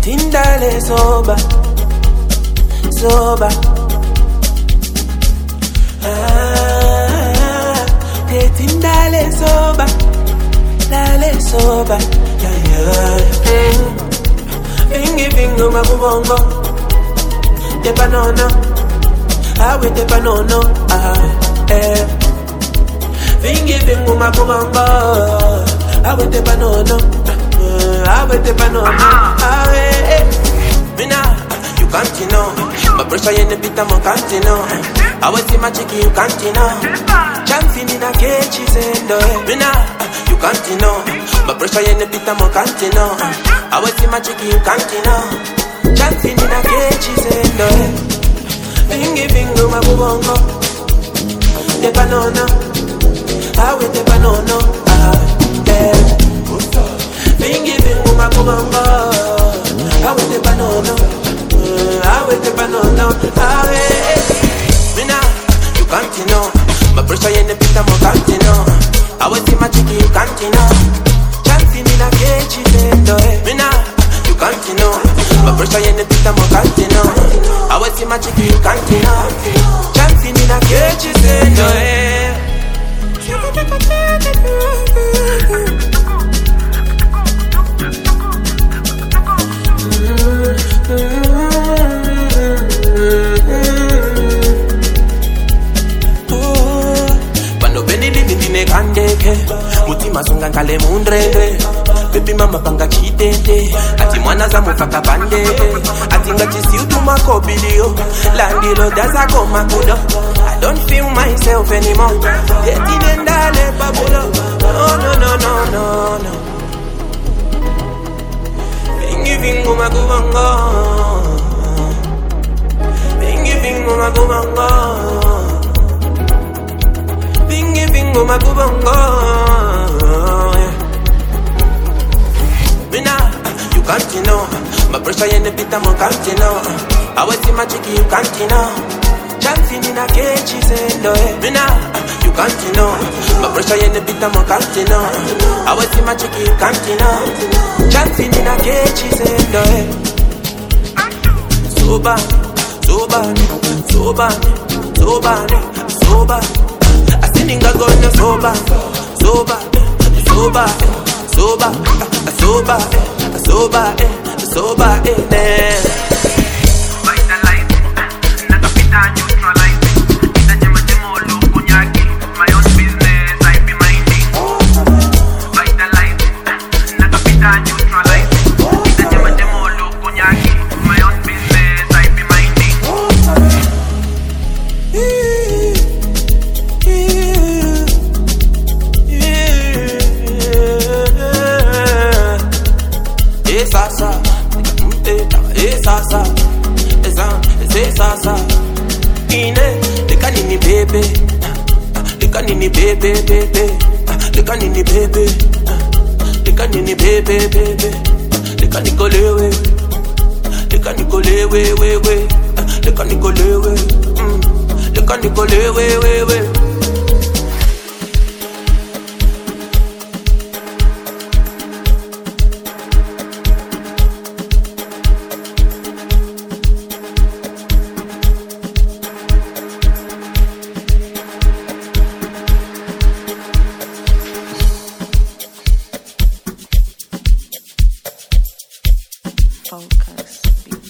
Tindale soba, soba. Tindale soba, dale soba. Fingi fingo makubongo, te panono, awe te panono, Fingi fingo makubongo, awe te panono, awe te panono, Mina, you can't know, my pressure in the beat, I'm can't know. I was in my chicken, you can't know. Chancing in a cage, she's in the Mina, you can't know. My pressure in the beat, I'm can't know. I was in my chicken, you can't know. Chancing in a cage, she's in the Fingy fingo, my bubongo. The banana, I with the banana. Fingy fingo, my bubongo. I with the banana. I with the banana. Mina, you can't know. My pressure in the beat, I'm can't know. I was in my chicken, you can't know. Chancing in a cage, she's in the Mina, you can't know. My pressure in the beat, I'm can't know. I was in my chicken, you can't know. Chancing in a cage, she's in the Mutima sunga kale mundrele Baby mama panga chitete Ati mwana za mufaka bande Ati ngati si utuma kobilio Landilo daza goma kudo I don't feel myself anymore Yeti nendale babulo No, no, no, no, no, no Vingi vingu makubongo Vingi vingu makubongo Bingy bingo makubongo. Mina, you can't know. My pressure in the beat, I'm can't know. I was in my chicken, you can't know. Chancing in a cage, she's in the Mina, you can't know. My pressure in the beat, I'm can't know. I was in my chicken, you can't know. Chancing in a cage, she's in the Soba, soba, soba, soba, soba. Ninga gonna soba, soba, soba, soba, soba, soba, soba, Vitalize, nakapita neutralize. Itajema temolo kunyaki, my own business I be minding. Vitalize, nakapita neutralize. Itajema temolo kunyaki, my own business I be minding. Sasa, ine, leka nini baby, leka nini baby, leka nini baby, leka nini baby, leka nikolewe, leka nikolewe, leka nikolewe, leka nikolewe. Focus.